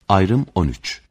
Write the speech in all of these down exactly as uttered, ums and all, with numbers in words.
Ayrım on üç.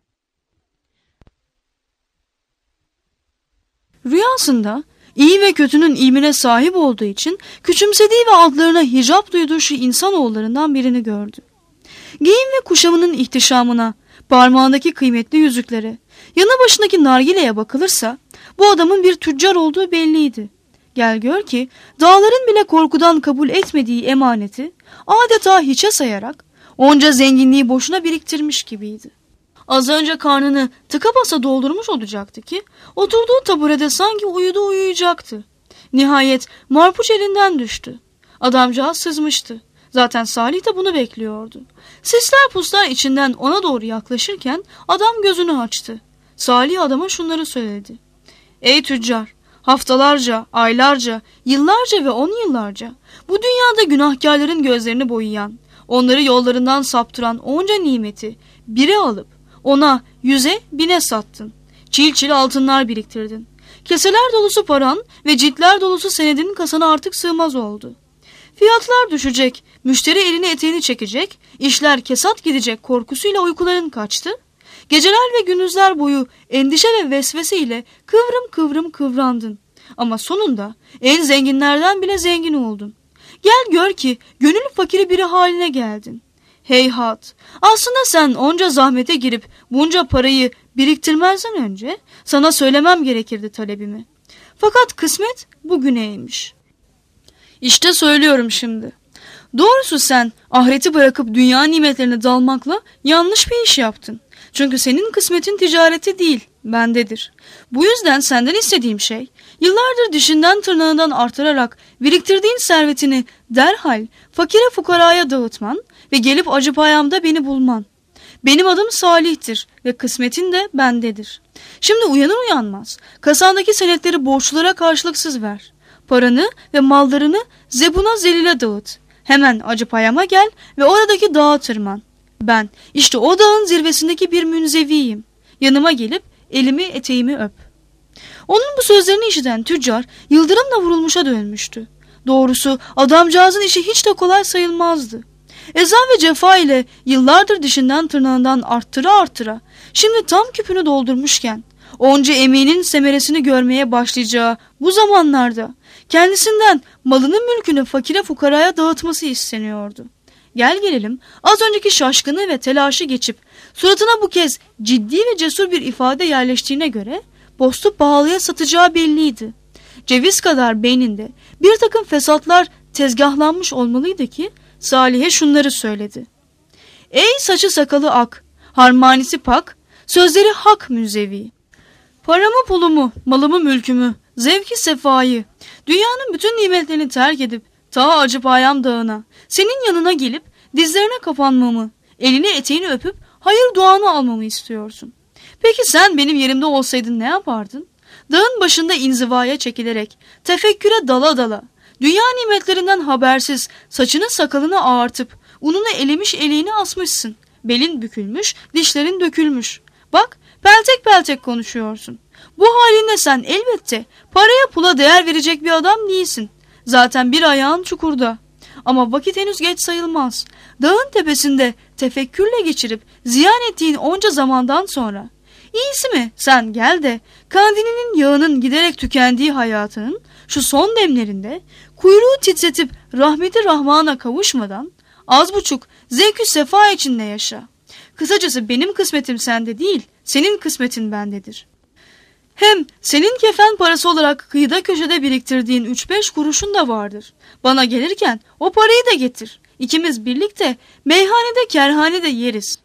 Rüyasında iyi ve kötünün ilmine sahip olduğu için küçümsediği ve adlarına hicap duyduğu şu insanoğullarından birini gördü. Giyim ve kuşamının ihtişamına, parmağındaki kıymetli yüzüklere, yanı başındaki nargileye bakılırsa bu adamın bir tüccar olduğu belliydi. Gel gör ki dağların bile korkudan kabul etmediği emaneti adeta hiçe sayarak onca zenginliği boşuna biriktirmiş gibiydi. Az önce karnını tıka basa doldurmuş olacaktı ki oturduğu taburede sanki uyudu uyuyacaktı. Nihayet marpuç elinden düştü. Adamcağız sızmıştı. Zaten Salih de bunu bekliyordu. Sisler puslar içinden ona doğru yaklaşırken adam gözünü açtı. Salih adama şunları söyledi. Ey tüccar! Haftalarca, aylarca, yıllarca ve on yıllarca bu dünyada günahkarların gözlerini boyayan, onları yollarından saptıran onca nimeti bire alıp ona yüze bine sattın. Çil çil altınlar biriktirdin. Keseler dolusu paran ve ciltler dolusu senedinin kasana artık sığmaz oldu. Fiyatlar düşecek, müşteri elini eteğini çekecek, işler kesat gidecek korkusuyla uykuların kaçtı. Geceler ve gündüzler boyu endişe ve vesvese ile kıvrım kıvrım kıvrandın. Ama sonunda en zenginlerden bile zengin oldun. Gel gör ki gönül fakiri biri haline geldin. Heyhat! Aslında sen onca zahmete girip bunca parayı biriktirmezden önce sana söylemem gerekirdi talebimi. Fakat kısmet bugüneymiş. İşte söylüyorum şimdi. Doğrusu sen ahireti bırakıp dünya nimetlerine dalmakla yanlış bir iş yaptın. Çünkü senin kısmetin ticareti değil, bendedir. Bu yüzden senden istediğim şey, yıllardır dişinden tırnağından artırarak biriktirdiğin servetini derhal fakire fukaraya dağıtman ve gelip acı ayağımda beni bulman. Benim adım Salih'tir ve kısmetin de bendedir. Şimdi uyanır uyanmaz kasandaki senetleri borçlulara karşılıksız ver. Paranı ve mallarını zebuna zelile dağıt. Hemen acı payama gel ve oradaki dağa tırman. Ben işte o dağın zirvesindeki bir münzeviyim. Yanıma gelip elimi eteğimi öp. Onun bu sözlerini işiten tüccar yıldırımla vurulmuşa dönmüştü. Doğrusu adamcağızın işi hiç de kolay sayılmazdı. Eza ve cefa ile yıllardır dişinden tırnağından arttıra arttıra şimdi tam küpünü doldurmuşken onca emeğinin semeresini görmeye başlayacağı bu zamanlarda kendisinden malını mülkünü fakire fukaraya dağıtması isteniyordu. Gel gelelim az önceki şaşkını ve telaşı geçip suratına bu kez ciddi ve cesur bir ifade yerleştiğine göre postu pahalıya satacağı belliydi. Ceviz kadar beyninde bir takım fesatlar tezgahlanmış olmalıydı ki Salih'e şunları söyledi. Ey saçı sakalı ak, harmanisi pak, sözleri hak münzevi. Paramı pulumu, malımı mülkümü, zevki sefayı, dünyanın bütün nimetlerini terk edip ta Acıpayam dağına, senin yanına gelip dizlerine kapanmamı, elini eteğini öpüp hayır duanı almamı istiyorsun. Peki sen benim yerimde olsaydın ne yapardın? Dağın başında inzivaya çekilerek, tefekküre dala dala, dünya nimetlerinden habersiz saçını sakalını ağartıp, ununu elemiş eleğini asmışsın. Belin bükülmüş, dişlerin dökülmüş. Bak, peltek peltek konuşuyorsun. Bu halinde sen elbette paraya pula değer verecek bir adam değilsin. Zaten bir ayağın çukurda. Ama vakit henüz geç sayılmaz. Dağın tepesinde tefekkürle geçirip ziyan ettiğin onca zamandan sonra, İyisi mi sen gel de kandilinin yağının giderek tükendiği hayatının şu son demlerinde kuyruğu titretip rahmeti rahmana kavuşmadan az buçuk zevk-ü sefa içinde yaşa. Kısacası benim kısmetim sende değil, senin kısmetin bendedir. Hem senin kefen parası olarak kıyıda köşede biriktirdiğin üç beş kuruşun da vardır. Bana gelirken o parayı da getir. İkimiz birlikte meyhanede kerhanede yeriz.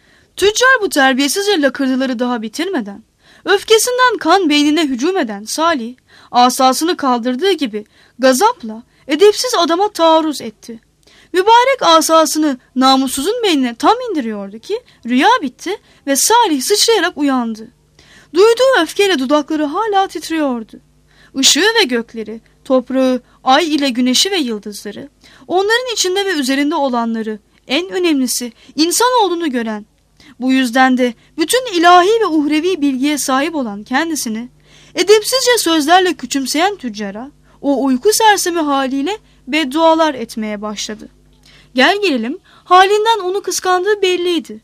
Tüccar bu terbiyesizce lakırdıları daha bitirmeden, öfkesinden kan beynine hücum eden Salih, asasını kaldırdığı gibi gazapla edepsiz adama taarruz etti. Mübarek asasını namussuzun beynine tam indiriyordu ki rüya bitti ve Salih sıçrayarak uyandı. Duyduğu öfkeyle dudakları hala titriyordu. Işığı ve gökleri, toprağı, ay ile güneşi ve yıldızları, onların içinde ve üzerinde olanları, en önemlisi insan olduğunu gören, bu yüzden de bütün ilahi ve uhrevi bilgiye sahip olan kendisini edepsizce sözlerle küçümseyen tüccara o uyku sersemi haliyle beddualar etmeye başladı. Gel gelelim halinden onu kıskandığı belliydi.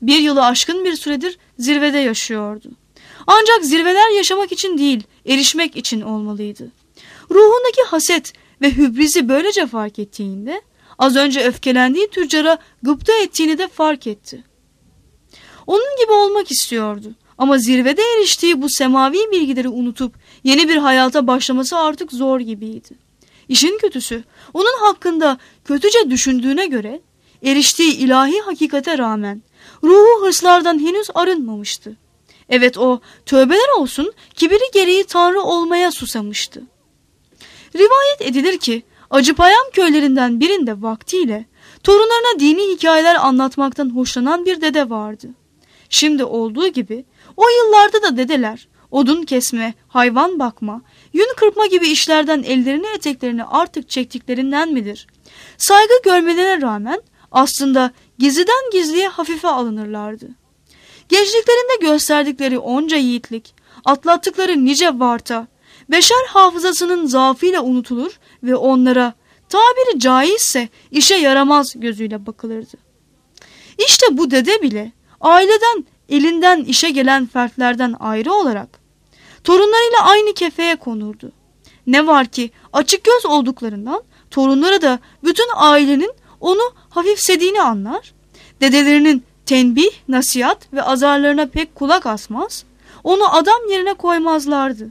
bir yılı aşkın bir süredir zirvede yaşıyordu. Ancak zirveler yaşamak için değil, erişmek için olmalıydı. Ruhundaki haset ve hübrizi böylece fark ettiğinde, az önce öfkelendiği tüccara gıpta ettiğini de fark etti. Onun gibi olmak istiyordu. Ama zirvede eriştiği bu semavi bilgileri unutup yeni bir hayata başlaması artık zor gibiydi. İşin kötüsü, onun hakkında kötüce düşündüğüne göre, eriştiği ilahi hakikate rağmen ruhu hırslardan henüz arınmamıştı. Evet, o tövbeler olsun kibiri gereği Tanrı olmaya susamıştı. Rivayet edilir ki Acıpayam köylerinden birinde vaktiyle torunlarına dini hikayeler anlatmaktan hoşlanan bir dede vardı. Şimdi olduğu gibi o yıllarda da dedeler odun kesme, hayvan bakma, yün kırpma gibi işlerden ellerini eteklerini artık çektiklerinden midir? Saygı görmelerine rağmen aslında gizliden gizliye hafife alınırlardı. Gençliklerinde gösterdikleri onca yiğitlik, atlattıkları nice varta, beşer hafızasının zaafıyla unutulur ve onlara tabiri caizse işe yaramaz gözüyle bakılırdı. İşte bu dede bile aileden, elinden işe gelen fertlerden ayrı olarak torunlarıyla aynı kefeye konurdu. Ne var ki açık göz olduklarından torunları da bütün ailenin onu hafifsediğini anlar, dedelerinin tenbih, nasihat ve azarlarına pek kulak asmaz, onu adam yerine koymazlardı.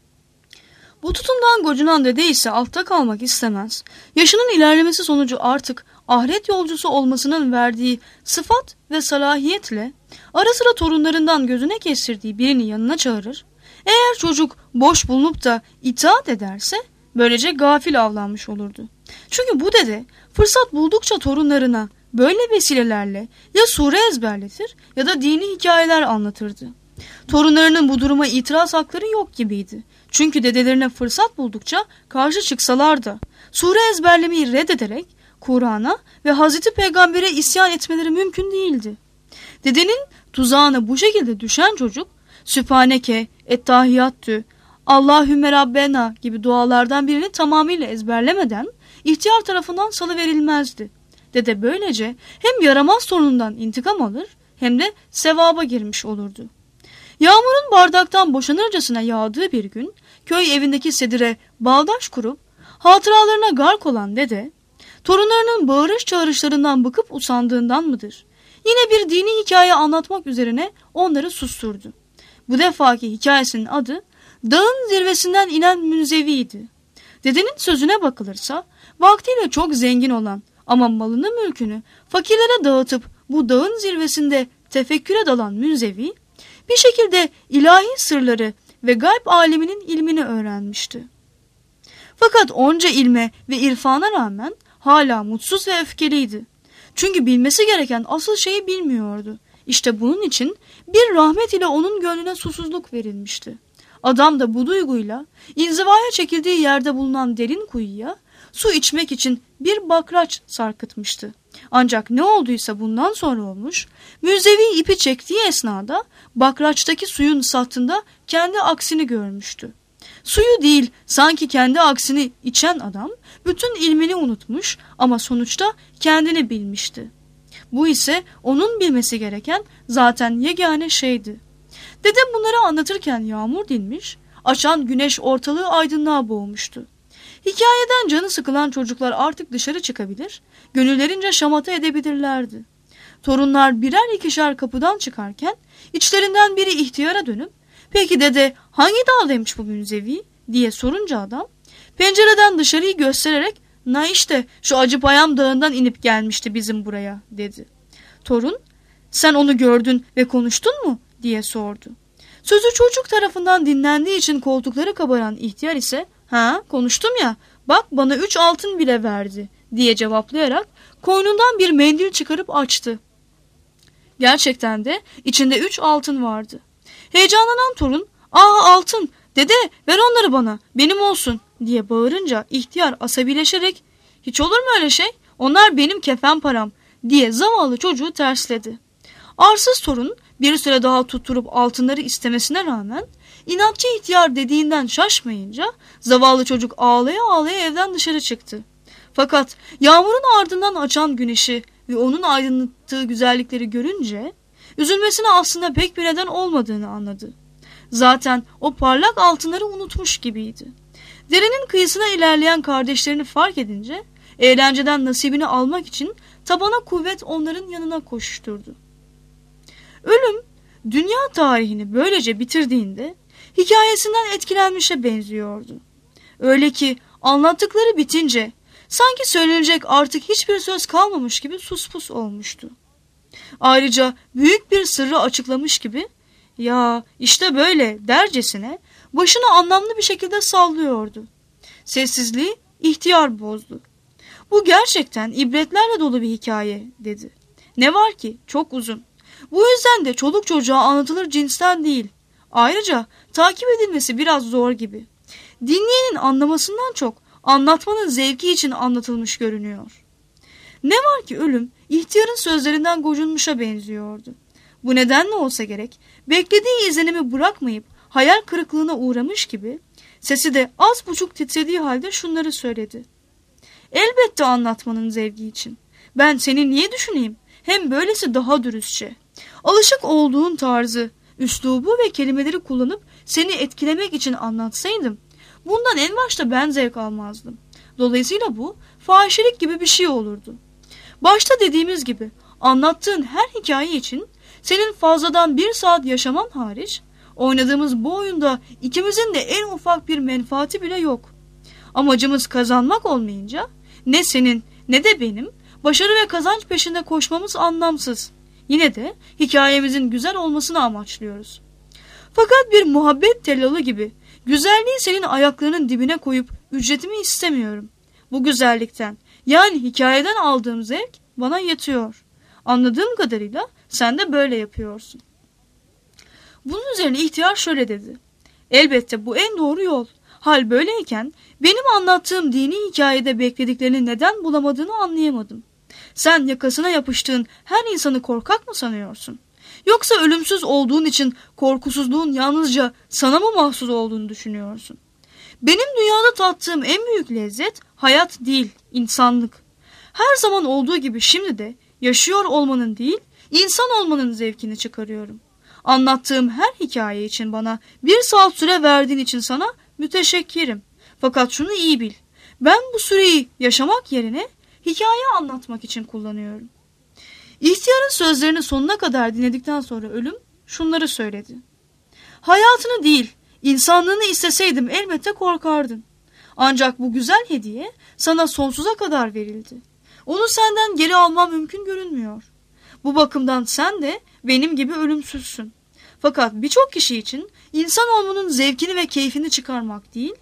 Bu tutumdan gocunan dede ise altta kalmak istemez. Yaşının ilerlemesi sonucu artık ahiret yolcusu olmasının verdiği sıfat ve salahiyetle ara sıra torunlarından gözüne kestirdiği birini yanına çağırır. Eğer çocuk boş bulunup da itaat ederse böylece gafil avlanmış olurdu. Çünkü bu dede fırsat buldukça torunlarına böyle vesilelerle ya sure ezberletir ya da dini hikayeler anlatırdı. Torunlarının bu duruma itiraz hakları yok gibiydi. Çünkü dedelerine fırsat buldukça karşı çıksalar da sure ezberlemeyi reddederek Kur'an'a ve Hazreti Peygamber'e isyan etmeleri mümkün değildi. Dedenin tuzağına bu şekilde düşen çocuk Sübhaneke, Ettahiyattü, Allahümme Rabbena gibi dualardan birini tamamıyla ezberlemeden ihtiyar tarafından salıverilmezdi. Dede böylece hem yaramaz torunundan intikam alır hem de sevaba girmiş olurdu. Yağmurun bardaktan boşanırcasına yağdığı bir gün köy evindeki sedire bağdaş kurup hatıralarına gark olan dede, torunlarının bağırış çağrışlarından bıkıp usandığından mıdır? Yine bir dini hikaye anlatmak üzerine onları susturdu. Bu defaki hikayesinin adı dağın zirvesinden inen Münzevi'ydi. Dedenin sözüne bakılırsa vaktiyle çok zengin olan ama malını mülkünü fakirlere dağıtıp bu dağın zirvesinde tefekküre dalan Münzevi bir şekilde ilahi sırları ve gayb aleminin ilmini öğrenmişti. Fakat onca ilme ve irfana rağmen hala mutsuz ve öfkeliydi. Çünkü bilmesi gereken asıl şeyi bilmiyordu. İşte bunun için bir rahmet ile onun gönlüne susuzluk verilmişti. Adam da bu duyguyla inzivaya çekildiği yerde bulunan derin kuyuya su içmek için bir bakraç sarkıtmıştı. Ancak ne olduysa bundan sonra olmuş, Münzevi ipi çektiği esnada bakraçtaki suyun sattığında kendi aksini görmüştü. Suyu değil, sanki kendi aksini içen adam bütün ilmini unutmuş ama sonuçta kendini bilmişti. Bu ise onun bilmesi gereken zaten yegane şeydi. Dedem bunları anlatırken yağmur dinmiş, açan güneş ortalığı aydınlığa boğmuştu. Hikayeden canı sıkılan çocuklar artık dışarı çıkabilir, gönüllerince şamata edebilirlerdi. Torunlar birer ikişer kapıdan çıkarken içlerinden biri ihtiyara dönüp "Peki dede, hangi dağdaymış bu Münzevi?" diye sorunca adam pencereden dışarıyı göstererek "Na işte şu Acıpayam dağından inip gelmişti bizim buraya," dedi. Torun "Sen onu gördün ve konuştun mu?" diye sordu. Sözü çocuk tarafından dinlendiği için koltukları kabaran ihtiyar ise "Ha, konuştum ya, bak bana üç altın bile verdi," diye cevaplayarak koynundan bir mendil çıkarıp açtı. Gerçekten de içinde üç altın vardı. Heyecanlanan torun "Aa, altın, dede ver onları bana, benim olsun," diye bağırınca ihtiyar asabileşerek "Hiç olur mu öyle şey, onlar benim kefen param," diye zavallı çocuğu tersledi. Arsız torun bir süre daha tutturup altınları istemesine rağmen inatçı ihtiyar dediğinden şaşmayınca zavallı çocuk ağlaya ağlaya evden dışarı çıktı. Fakat yağmurun ardından açan güneşi ve onun aydınlattığı güzellikleri görünce Üzülmesine aslında pek bir neden olmadığını anladı. Zaten o parlak altınları unutmuş gibiydi. Derenin kıyısına ilerleyen kardeşlerini fark edince eğlenceden nasibini almak için tabana kuvvet onların yanına koşuşturdu. Ölüm dünya tarihini böylece bitirdiğinde hikayesinden etkilenmişe benziyordu. Öyle ki anlattıkları bitince sanki söylenecek artık hiçbir söz kalmamış gibi suspus olmuştu. Ayrıca büyük bir sırrı açıklamış gibi "Ya işte böyle" dercesine başını anlamlı bir şekilde sallıyordu. Sessizliği ihtiyar bozdu. "Bu gerçekten ibretlerle dolu bir hikaye" dedi. "Ne var ki çok uzun. Bu yüzden de çoluk çocuğa anlatılır cinsten değil. Ayrıca takip edilmesi biraz zor gibi. Dinleyenin anlamasından çok anlatmanın zevki için anlatılmış görünüyor." Ne var ki ölüm ihtiyarın sözlerinden gocunmuşa benziyordu. Bu nedenle olsa gerek beklediği izlenimi bırakmayıp hayal kırıklığına uğramış gibi sesi de az buçuk titrediği halde şunları söyledi. "Elbette anlatmanın zevki için. Ben seni niye düşüneyim? Hem böylesi daha dürüstçe. Alışık olduğun tarzı, üslubu ve kelimeleri kullanıp seni etkilemek için anlatsaydım, bundan en başta ben zevk almazdım. Dolayısıyla bu fahişelik gibi bir şey olurdu. Başta dediğimiz gibi anlattığın her hikaye için senin fazladan bir saat yaşaman hariç oynadığımız bu oyunda ikimizin de en ufak bir menfaati bile yok. Amacımız kazanmak olmayınca ne senin ne de benim başarı ve kazanç peşinde koşmamız anlamsız. Yine de hikayemizin güzel olmasını amaçlıyoruz. Fakat bir muhabbet tellalı gibi güzelliği senin ayaklarının dibine koyup ücretimi istemiyorum. Bu güzellikten, yani hikayeden aldığım zevk bana yetiyor. Anladığım kadarıyla sen de böyle yapıyorsun." Bunun üzerine ihtiyar şöyle dedi. "Elbette bu en doğru yol. Hal böyleyken benim anlattığım dini hikayede beklediklerini neden bulamadığını anlayamadım. Sen yakasına yapıştığın her insanı korkak mı sanıyorsun? Yoksa ölümsüz olduğun için korkusuzluğun yalnızca sana mı mahsus olduğunu düşünüyorsun? Benim dünyada tattığım en büyük lezzet hayat değil, insanlık. Her zaman olduğu gibi şimdi de yaşıyor olmanın değil, insan olmanın zevkini çıkarıyorum. Anlattığım her hikaye için bana bir saat süre verdiğin için sana müteşekkirim. Fakat şunu iyi bil, ben bu süreyi yaşamak yerine hikaye anlatmak için kullanıyorum." İhtiyarın sözlerini sonuna kadar dinledikten sonra ölüm şunları söyledi. "Hayatını değil, insanlığını isteseydim elbette korkardın. Ancak bu güzel hediye sana sonsuza kadar verildi. Onu senden geri almam mümkün görünmüyor. Bu bakımdan sen de benim gibi ölümsüzsün. Fakat birçok kişi için insan olmanın zevkini ve keyfini çıkarmak değil,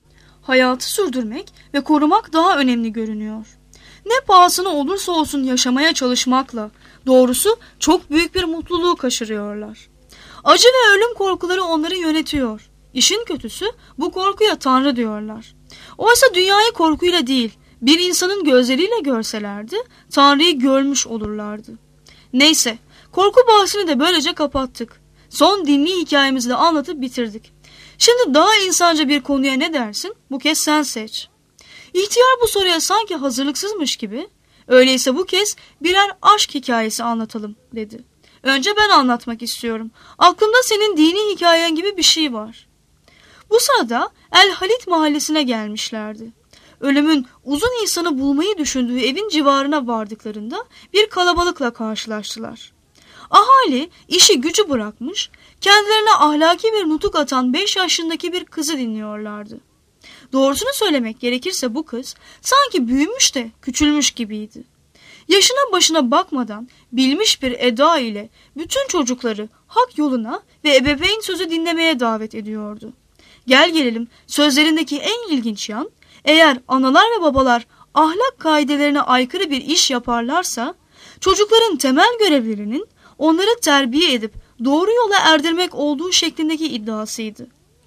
hayatı sürdürmek ve korumak daha önemli görünüyor. Ne pahasına olursa olsun yaşamaya çalışmakla, doğrusu çok büyük bir mutluluğu kaçırıyorlar. Acı ve ölüm korkuları onları yönetiyor. İşin kötüsü bu korkuya Tanrı diyorlar. Oysa dünyayı korkuyla değil, bir insanın gözleriyle görselerdi, Tanrı'yı görmüş olurlardı. Neyse, korku bahsini de böylece kapattık. Son dinli hikayemizi de anlatıp bitirdik. Şimdi daha insanca bir konuya ne dersin? Bu kez sen seç." İhtiyar bu soruya sanki hazırlıksızmış gibi, "Öyleyse bu kez birer aşk hikayesi anlatalım" dedi. "Önce ben anlatmak istiyorum. Aklımda senin dini hikayen gibi bir şey var." Bu sırada El Halit mahallesine gelmişlerdi. Ölümün uzun insanı bulmayı düşündüğü evin civarına vardıklarında bir kalabalıkla karşılaştılar. Ahali işi gücü bırakmış, kendilerine ahlaki bir nutuk atan beş yaşındaki bir kızı dinliyorlardı. Doğrusunu söylemek gerekirse bu kız sanki büyümüş de küçülmüş gibiydi. Yaşına başına bakmadan bilmiş bir eda ile bütün çocukları hak yoluna ve ebeveyn sözü dinlemeye davet ediyordu. Gel gelelim sözlerindeki en ilginç yan, eğer analar ve babalar ahlak kaidelerine aykırı bir iş yaparlarsa, çocukların temel görevlerinin onları terbiye edip doğru yola erdirmek olduğu şeklindeki iddiasıydı.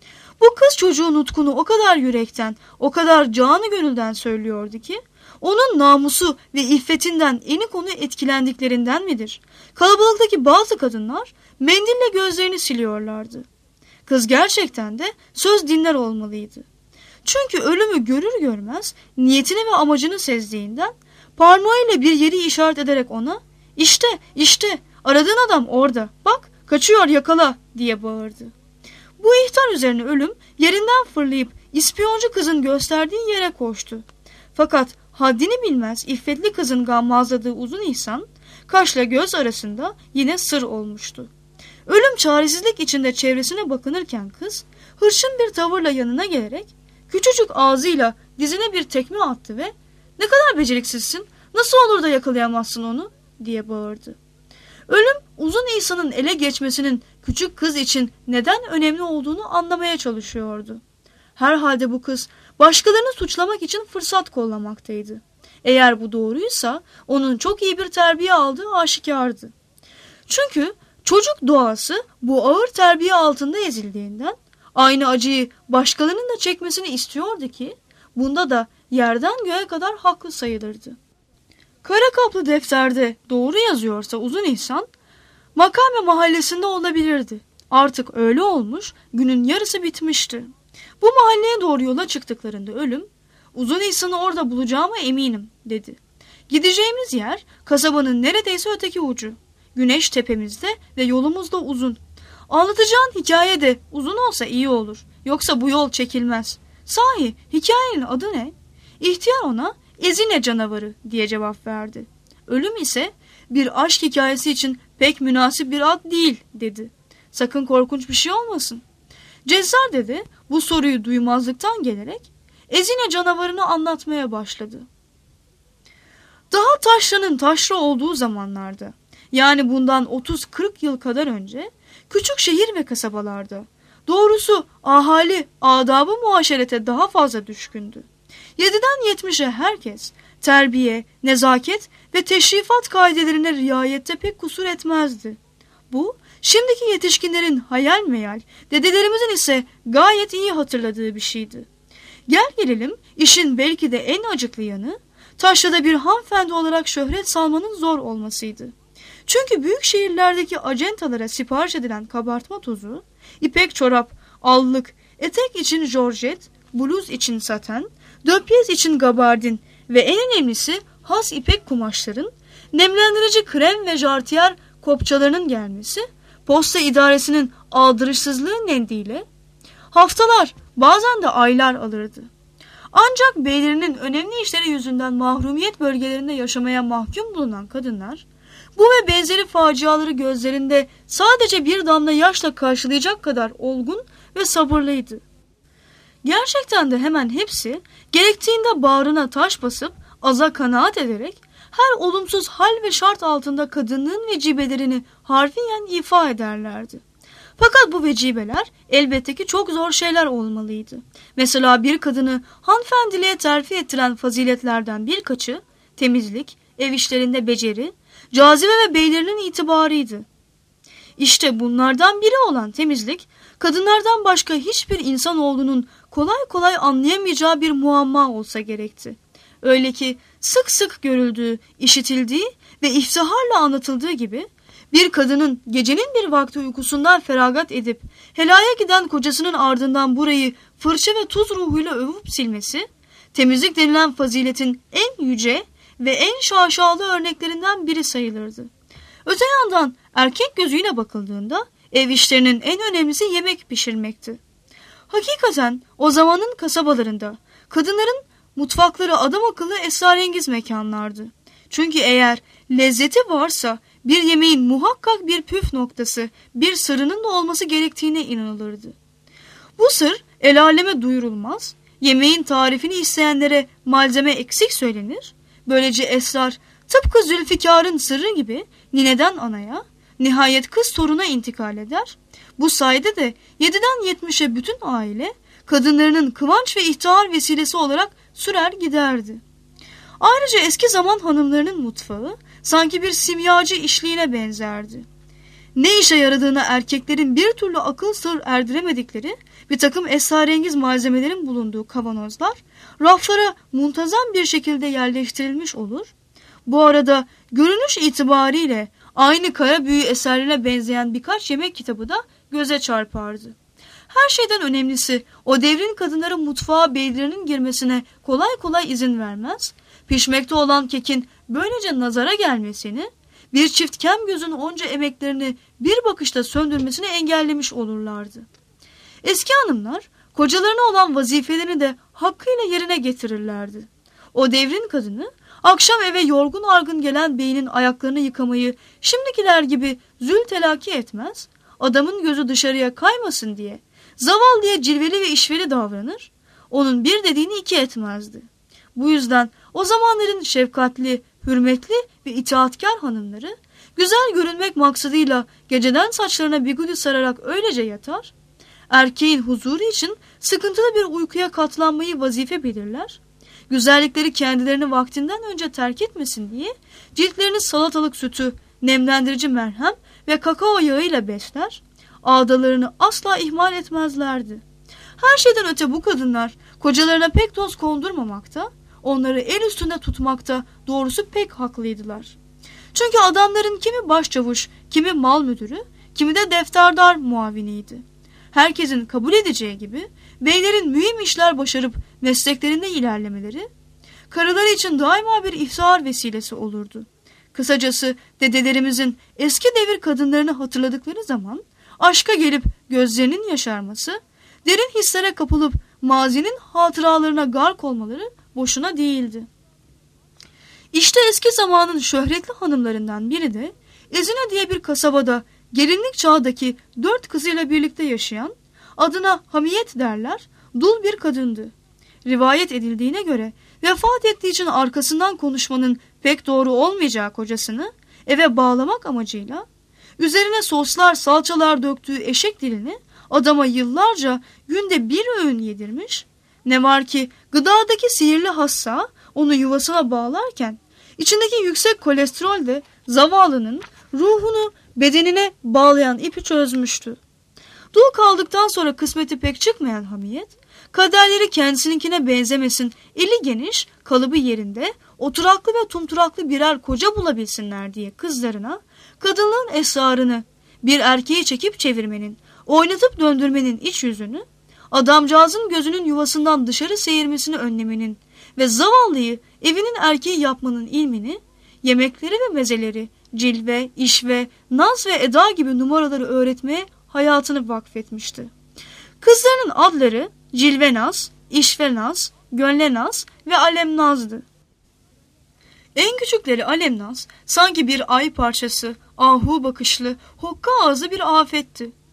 Bu kız çocuğu nutkunu o kadar yürekten, o kadar canı gönülden söylüyordu ki, onun namusu ve iffetinden eni konu etkilendiklerinden midir? Kalabalıktaki bazı kadınlar mendille gözlerini siliyorlardı. Kız gerçekten de söz dinler olmalıydı. Çünkü ölümü görür görmez niyetini ve amacını sezdiğinden parmağıyla bir yeri işaret ederek ona, işte işte Aradığın adam orada. Bak, kaçıyor, yakala diye bağırdı. Bu ihtar üzerine ölüm yerinden fırlayıp ispiyoncu kızın gösterdiği yere koştu. Fakat haddini bilmez iffetli kızın gammazladığı uzun İhsan, kaşla göz arasında yine sır olmuştu. Ölüm çaresizlik içinde çevresine bakınırken kız, hırçın bir tavırla yanına gelerek, küçücük ağzıyla dizine bir tekme attı ve ''Ne kadar beceriksizsin, nasıl olur da yakalayamazsın onu?'' diye bağırdı. Ölüm, uzun İhsan'ın ele geçmesinin küçük kız için neden önemli olduğunu anlamaya çalışıyordu. Herhalde bu kız başkalarını suçlamak için fırsat kollamaktaydı. Eğer bu doğruysa onun çok iyi bir terbiye aldığı aşikardı. Çünkü çocuk doğası bu ağır terbiye altında ezildiğinden aynı acıyı başkalarının da çekmesini istiyordu ki bunda da yerden göğe kadar haklı sayılırdı. Kara kaplı defterde doğru yazıyorsa uzun İhsan, Makame mahallesinde olabilirdi. Artık öyle olmuş, günün yarısı bitmişti. Bu mahalleye doğru yola çıktıklarında ölüm, uzun İhsan'ı orada bulacağıma eminim dedi. Gideceğimiz yer kasabanın neredeyse öteki ucu. Güneş tepemizde ve yolumuz da uzun. Anlatacağın hikaye de uzun olsa iyi olur. Yoksa bu yol çekilmez. Sahi hikayenin adı ne? İhtiyar ona Ezine canavarı diye cevap verdi. Ölüm ise bir aşk hikayesi için pek münasip bir ad değil dedi. Sakın korkunç bir şey olmasın. Cezzar dede bu soruyu duymazlıktan gelerek Ezine canavarını anlatmaya başladı. Daha taşranın taşra olduğu zamanlarda, yani bundan otuz kırk yıl kadar önce, küçük şehir ve kasabalarda, doğrusu ahali adab-ı muaşerete daha fazla düşkündü. Yediden yetmişe herkes terbiye, nezaket ve teşrifat kaidelerine riayette pek kusur etmezdi. Bu, şimdiki yetişkinlerin hayal meyal, dedelerimizin ise gayet iyi hatırladığı bir şeydi. Gel gelelim, işin belki de en acıklı yanı, taşrada bir hanımefendi olarak şöhret salmanın zor olmasıydı. Çünkü büyük şehirlerdeki acentalara sipariş edilen kabartma tozu, ipek çorap, allık, etek için jorjet, bluz için saten, döpyez için gabardin ve en önemlisi has ipek kumaşların, nemlendirici krem ve jartiyer kopçalarının gelmesi, posta idaresinin aldırışsızlığı nedeniyle haftalar, bazen de aylar alırdı. Ancak beylerinin önemli işleri yüzünden mahrumiyet bölgelerinde yaşamaya mahkum bulunan kadınlar, bu ve benzeri faciaları gözlerinde sadece bir damla yaşla karşılayacak kadar olgun ve sabırlıydı. Gerçekten de hemen hepsi gerektiğinde bağrına taş basıp aza kanaat ederek her olumsuz hal ve şart altında kadınlığın vecibelerini harfiyen ifa ederlerdi. Fakat bu vecibeler elbette ki çok zor şeyler olmalıydı. Mesela bir kadını hanımefendiliğe terfi ettiren faziletlerden birkaçı temizlik, ev işlerinde beceri, cazibe ve beylerinin itibarıydı. İşte bunlardan biri olan temizlik, kadınlardan başka hiçbir insanoğlunun kolay kolay anlayamayacağı bir muamma olsa gerekti. Öyle ki sık sık görüldüğü, işitildiği ve iftiharla anlatıldığı gibi bir kadının gecenin bir vakti uykusundan feragat edip helaya giden kocasının ardından burayı fırça ve tuz ruhuyla övüp silmesi, temizlik denilen faziletin en yüce ve en şaşalı örneklerinden biri sayılırdı. Öte yandan erkek gözüyle bakıldığında ev işlerinin en önemlisi yemek pişirmekti. Hakikaten o zamanın kasabalarında kadınların mutfakları adam akıllı esrarengiz mekanlardı. Çünkü eğer lezzeti varsa bir yemeğin muhakkak bir püf noktası, bir sırrının da olması gerektiğine inanılırdı. Bu sır el aleme duyurulmaz, yemeğin tarifini isteyenlere malzeme eksik söylenir. Böylece esrar tıpkı Zülfikar'ın sırrı gibi nineden anaya, nihayet kız toruna intikal eder. Bu sayede de yediden yetmişe bütün aile kadınlarının kıvanç ve ihtihar vesilesi olarak sürer giderdi. Ayrıca eski zaman hanımlarının mutfağı sanki bir simyacı işliğine benzerdi. Ne işe yaradığına erkeklerin bir türlü akıl sır erdiremedikleri bir takım esrarengiz malzemelerin bulunduğu kavanozlar raflara muntazam bir şekilde yerleştirilmiş olur. Bu arada görünüş itibariyle aynı kara büyü eserlerine benzeyen birkaç yemek kitabı da göze çarpardı. Her şeyden önemlisi o devrin kadınları mutfağa beylerinin girmesine kolay kolay izin vermez, pişmekte olan kekin böylece nazara gelmesini, bir çift kem gözün onca emeklerini bir bakışta söndürmesini engellemiş olurlardı. Eski hanımlar kocalarına olan vazifelerini de hakkıyla yerine getirirlerdi. O devrin kadını akşam eve yorgun argın gelen beyinin ayaklarını yıkamayı şimdikiler gibi zül telaki etmez, adamın gözü dışarıya kaymasın diye zavallıya cilveli ve işveli davranır, onun bir dediğini iki etmezdi. Bu yüzden o zamanların şefkatli, hürmetli ve itaatkar hanımları güzel görünmek maksadıyla geceden saçlarına bigudi sararak öylece yatar, erkeğin huzuru için sıkıntılı bir uykuya katlanmayı vazife belirler, güzellikleri kendilerini vaktinden önce terk etmesin diye ciltlerini salatalık sütü, nemlendirici merhem ve kakao yağıyla besler, ağdalarını asla ihmal etmezlerdi. Her şeyden öte bu kadınlar kocalarına pek toz kondurmamakta, onları el üstünde tutmakta doğrusu pek haklıydılar. Çünkü adamların kimi başçavuş, kimi mal müdürü, kimi de defterdar muaviniydi. Herkesin kabul edeceği gibi beylerin mühim işler başarıp mesleklerinde ilerlemeleri, karıları için daima bir iftihar vesilesi olurdu. Kısacası dedelerimizin eski devir kadınlarını hatırladıkları zaman aşka gelip gözlerinin yaşarması, derin hislere kapılıp mazinin hatıralarına gark olmaları boşuna değildi. İşte eski zamanın şöhretli hanımlarından biri de Ezine diye bir kasabada gelinlik çağdaki dört kızıyla birlikte yaşayan, adına Hamiyet derler, dul bir kadındı. Rivayet edildiğine göre vefat ettiği için arkasından konuşmanın pek doğru olmayacağı kocasını eve bağlamak amacıyla üzerine soslar salçalar döktüğü eşek dilini adama yıllarca günde bir öğün yedirmiş, ne var ki gıdadaki sihirli hassa onu yuvasına bağlarken içindeki yüksek kolesterol de zavallının ruhunu bedenine bağlayan ipi çözmüştü. Dul kaldıktan sonra kısmeti pek çıkmayan Hamiyet, kaderleri kendisininkine benzemesin, eli geniş, kalıbı yerinde, oturaklı ve tumturaklı birer koca bulabilsinler diye kızlarına, kadınlığın esrarını, bir erkeği çekip çevirmenin, oynatıp döndürmenin iç yüzünü, adamcağızın gözünün yuvasından dışarı seyirmesini önlemenin ve zavallıyı evinin erkeği yapmanın ilmini, yemekleri ve mezeleri, cilve, işve, naz ve eda gibi numaraları öğretmeye hayatını vakfetmişti. Kızlarının adları Cilvenaz, İşvenaz, Gönlenaz ve Alemnaz'dı. En küçükleri Alemnaz sanki bir ay parçası, ahu bakışlı, hokka ağzı bir afetti.